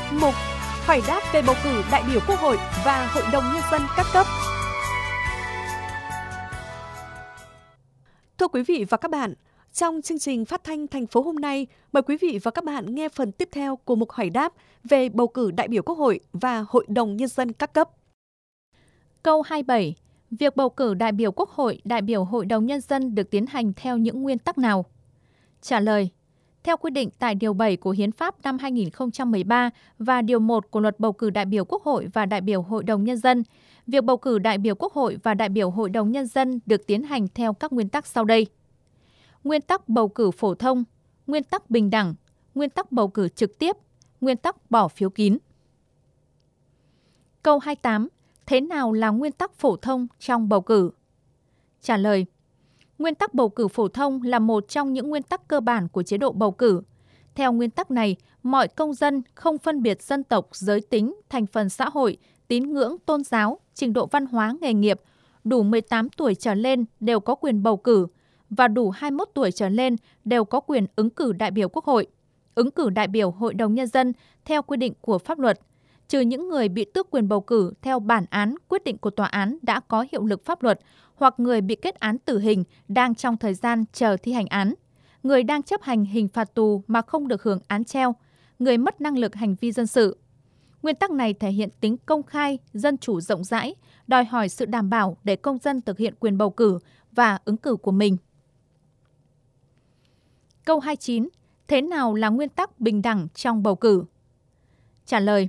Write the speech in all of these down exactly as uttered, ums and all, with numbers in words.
Mục Hỏi đáp về bầu cử đại biểu Quốc hội và Hội đồng Nhân dân các cấp. Thưa quý vị và các bạn, trong chương trình phát thanh thành phố hôm nay, mời quý vị và các bạn nghe phần tiếp theo của mục hỏi đáp về bầu cử đại biểu Quốc hội và Hội đồng Nhân dân các cấp. Câu hai mươi bảy. Việc bầu cử đại biểu Quốc hội, đại biểu Hội đồng Nhân dân được tiến hành theo những nguyên tắc nào? Trả lời. Theo quy định tại Điều bảy của Hiến pháp năm hai nghìn không trăm mười ba và Điều một của Luật bầu cử đại biểu Quốc hội và đại biểu Hội đồng Nhân dân, việc bầu cử đại biểu Quốc hội và đại biểu Hội đồng Nhân dân được tiến hành theo các nguyên tắc sau đây. Nguyên tắc bầu cử phổ thông, nguyên tắc bình đẳng, nguyên tắc bầu cử trực tiếp, nguyên tắc bỏ phiếu kín. Câu hai mươi tám. Thế nào là nguyên tắc phổ thông trong bầu cử? Trả lời. Nguyên tắc bầu cử phổ thông là một trong những nguyên tắc cơ bản của chế độ bầu cử. Theo nguyên tắc này, mọi công dân không phân biệt dân tộc, giới tính, thành phần xã hội, tín ngưỡng, tôn giáo, trình độ văn hóa, nghề nghiệp, đủ mười tám tuổi trở lên đều có quyền bầu cử và đủ hai mươi mốt tuổi trở lên đều có quyền ứng cử đại biểu Quốc hội, ứng cử đại biểu Hội đồng Nhân dân theo quy định của pháp luật, trừ những người bị tước quyền bầu cử theo bản án quyết định của tòa án đã có hiệu lực pháp luật hoặc người bị kết án tử hình đang trong thời gian chờ thi hành án, người đang chấp hành hình phạt tù mà không được hưởng án treo, người mất năng lực hành vi dân sự. Nguyên tắc này thể hiện tính công khai, dân chủ rộng rãi, đòi hỏi sự đảm bảo để công dân thực hiện quyền bầu cử và ứng cử của mình. Câu hai mươi chín. Thế nào là nguyên tắc bình đẳng trong bầu cử? Trả lời.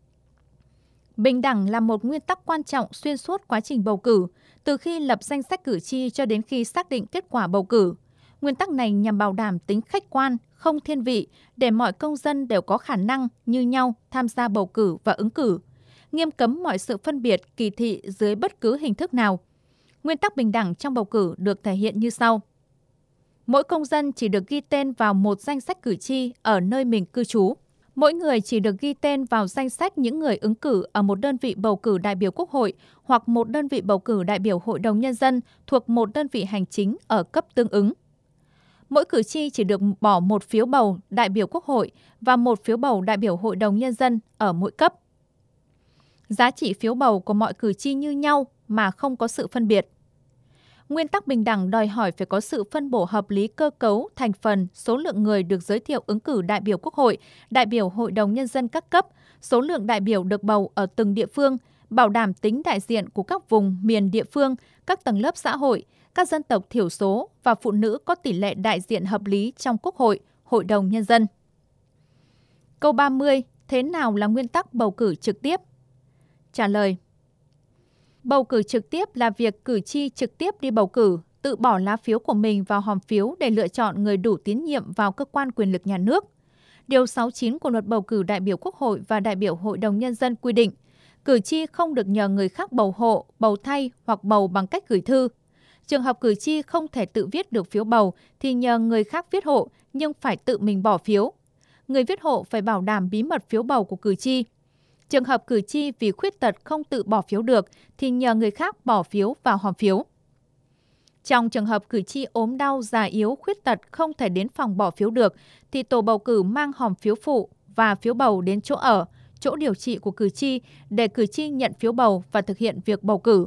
Bình đẳng là một nguyên tắc quan trọng xuyên suốt quá trình bầu cử, từ khi lập danh sách cử tri cho đến khi xác định kết quả bầu cử. Nguyên tắc này nhằm bảo đảm tính khách quan, không thiên vị, để mọi công dân đều có khả năng như nhau tham gia bầu cử và ứng cử, nghiêm cấm mọi sự phân biệt, kỳ thị dưới bất cứ hình thức nào. Nguyên tắc bình đẳng trong bầu cử được thể hiện như sau. Mỗi công dân chỉ được ghi tên vào một danh sách cử tri ở nơi mình cư trú. Mỗi người chỉ được ghi tên vào danh sách những người ứng cử ở một đơn vị bầu cử đại biểu Quốc hội hoặc một đơn vị bầu cử đại biểu Hội đồng Nhân dân thuộc một đơn vị hành chính ở cấp tương ứng. Mỗi cử tri chỉ được bỏ một phiếu bầu đại biểu Quốc hội và một phiếu bầu đại biểu Hội đồng Nhân dân ở mỗi cấp. Giá trị phiếu bầu của mọi cử tri như nhau mà không có sự phân biệt. Nguyên tắc bình đẳng đòi hỏi phải có sự phân bổ hợp lý cơ cấu, thành phần, số lượng người được giới thiệu ứng cử đại biểu Quốc hội, đại biểu Hội đồng Nhân dân các cấp, số lượng đại biểu được bầu ở từng địa phương, bảo đảm tính đại diện của các vùng, miền địa phương, các tầng lớp xã hội, các dân tộc thiểu số và phụ nữ có tỷ lệ đại diện hợp lý trong Quốc hội, Hội đồng Nhân dân. Câu ba mươi. Thế nào là nguyên tắc bầu cử trực tiếp? Trả lời. Bầu cử trực tiếp là việc cử tri trực tiếp đi bầu cử, tự bỏ lá phiếu của mình vào hòm phiếu để lựa chọn người đủ tín nhiệm vào cơ quan quyền lực nhà nước. Điều sáu mươi chín của Luật bầu cử đại biểu Quốc hội và đại biểu Hội đồng Nhân dân quy định, cử tri không được nhờ người khác bầu hộ, bầu thay hoặc bầu bằng cách gửi thư. Trường hợp cử tri không thể tự viết được phiếu bầu thì nhờ người khác viết hộ nhưng phải tự mình bỏ phiếu. Người viết hộ phải bảo đảm bí mật phiếu bầu của cử tri. Trường hợp cử tri vì khuyết tật không tự bỏ phiếu được thì nhờ người khác bỏ phiếu vào hòm phiếu. Trong trường hợp cử tri ốm đau, già yếu, khuyết tật không thể đến phòng bỏ phiếu được thì tổ bầu cử mang hòm phiếu phụ và phiếu bầu đến chỗ ở, chỗ điều trị của cử tri để cử tri nhận phiếu bầu và thực hiện việc bầu cử.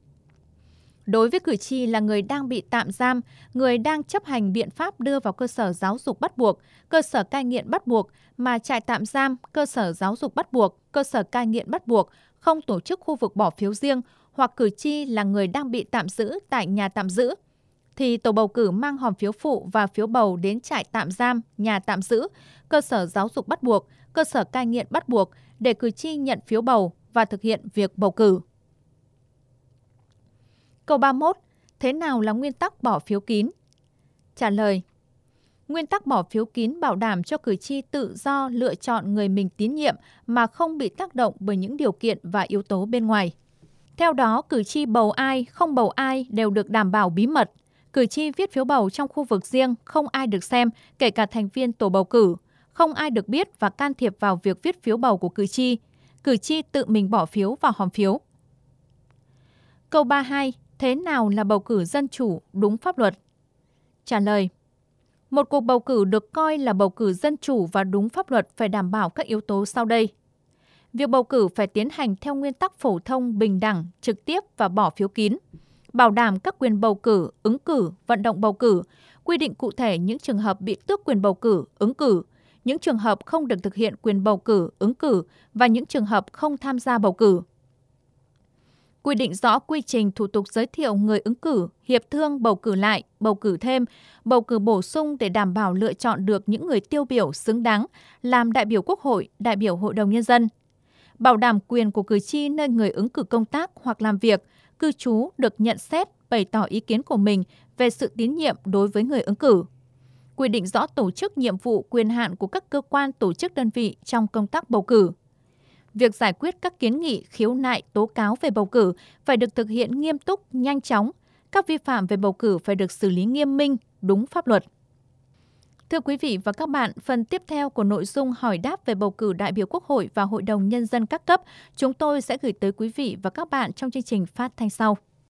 Đối với cử tri là người đang bị tạm giam, người đang chấp hành biện pháp đưa vào cơ sở giáo dục bắt buộc, cơ sở cai nghiện bắt buộc mà trại tạm giam, cơ sở giáo dục bắt buộc, cơ sở cai nghiện bắt buộc không tổ chức khu vực bỏ phiếu riêng hoặc cử tri là người đang bị tạm giữ tại nhà tạm giữ, thì tổ bầu cử mang hòm phiếu phụ và phiếu bầu đến trại tạm giam, nhà tạm giữ, cơ sở giáo dục bắt buộc, cơ sở cai nghiện bắt buộc để cử tri nhận phiếu bầu và thực hiện việc bầu cử. Câu ba mươi mốt. Thế nào là nguyên tắc bỏ phiếu kín? Trả lời. Nguyên tắc bỏ phiếu kín bảo đảm cho cử tri tự do lựa chọn người mình tín nhiệm mà không bị tác động bởi những điều kiện và yếu tố bên ngoài. Theo đó, cử tri bầu ai, không bầu ai đều được đảm bảo bí mật. Cử tri viết phiếu bầu trong khu vực riêng, không ai được xem, kể cả thành viên tổ bầu cử. Không ai được biết và can thiệp vào việc viết phiếu bầu của cử tri. Cử tri tự mình bỏ phiếu vào hòm phiếu. Câu ba mươi hai. Thế nào là bầu cử dân chủ đúng pháp luật? Trả lời. Một cuộc bầu cử được coi là bầu cử dân chủ và đúng pháp luật phải đảm bảo các yếu tố sau đây. Việc bầu cử phải tiến hành theo nguyên tắc phổ thông, bình đẳng, trực tiếp và bỏ phiếu kín, bảo đảm các quyền bầu cử, ứng cử, vận động bầu cử, quy định cụ thể những trường hợp bị tước quyền bầu cử, ứng cử, những trường hợp không được thực hiện quyền bầu cử, ứng cử và những trường hợp không tham gia bầu cử. Quy định rõ quy trình thủ tục giới thiệu người ứng cử, hiệp thương bầu cử lại, bầu cử thêm, bầu cử bổ sung để đảm bảo lựa chọn được những người tiêu biểu xứng đáng làm đại biểu Quốc hội, đại biểu Hội đồng Nhân dân. Bảo đảm quyền của cử tri nơi người ứng cử công tác hoặc làm việc, cư trú được nhận xét, bày tỏ ý kiến của mình về sự tín nhiệm đối với người ứng cử. Quy định rõ tổ chức, nhiệm vụ, quyền hạn của các cơ quan, tổ chức, đơn vị trong công tác bầu cử. Việc giải quyết các kiến nghị, khiếu nại, tố cáo về bầu cử phải được thực hiện nghiêm túc, nhanh chóng. Các vi phạm về bầu cử phải được xử lý nghiêm minh, đúng pháp luật. Thưa quý vị và các bạn, phần tiếp theo của nội dung hỏi đáp về bầu cử đại biểu Quốc hội và Hội đồng Nhân dân các cấp, chúng tôi sẽ gửi tới quý vị và các bạn trong chương trình phát thanh sau.